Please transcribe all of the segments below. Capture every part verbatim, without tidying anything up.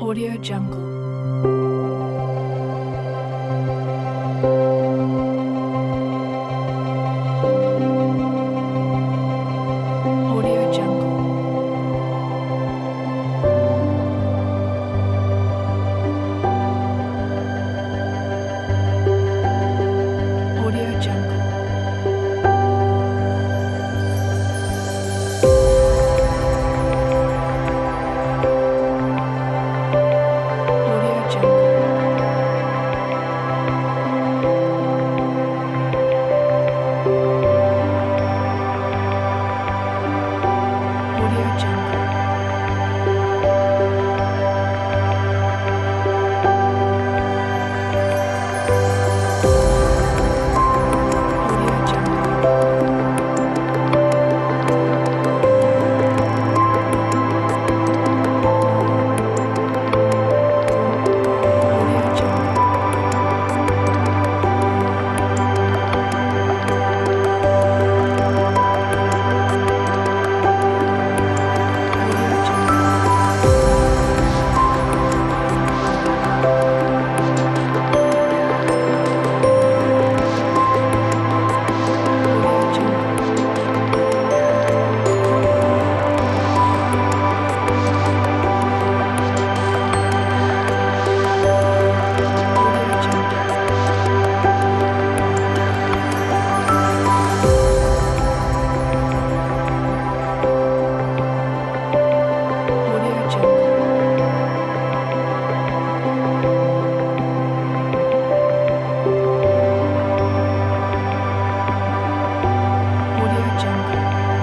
Audio Jungle. Audio Jungle. Audio Jungle. Audio Jungle. Audio Jungle. Audio Jungle. Audio Jungle. Audio Jungle. Audio Jungle. Audio Jungle. Audio Jungle. Audio Jungle.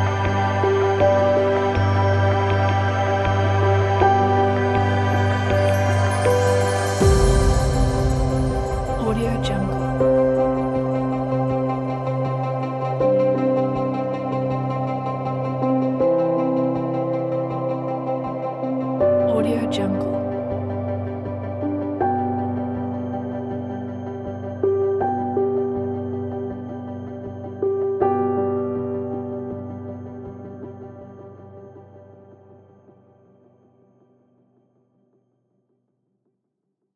Audio Jungle. Audio Jungle.